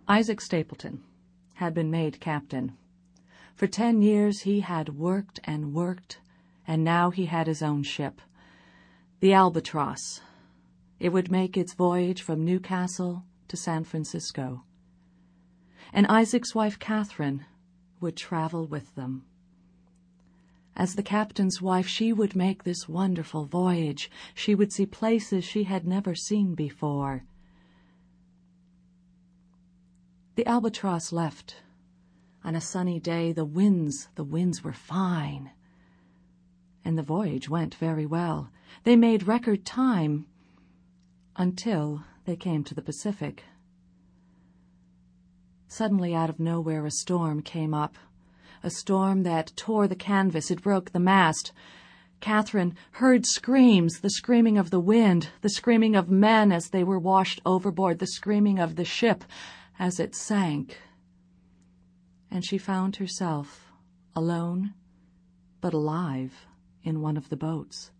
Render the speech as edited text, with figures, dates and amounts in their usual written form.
Isaac Stapleton had been made captain. For 10 years he had worked, and now he had his own ship, the Albatross. It would make its voyage from Newcastle to San Francisco. And Isaac's wife, Catherine, would travel with them. As the captain's wife, she would make this wonderful voyage. She would see places she had never seen before. The Albatross left on a sunny day. The winds were fine. And the voyage went very well. They made record time until they came to the Pacific. Suddenly, out of nowhere, a storm came up. A storm that tore the canvas. It broke the mast. Catherine heard screams, the screaming of the wind, the screaming of men as they were washed overboard, the screaming of the ship as it sank. And she found herself alone but alive in one of the boats.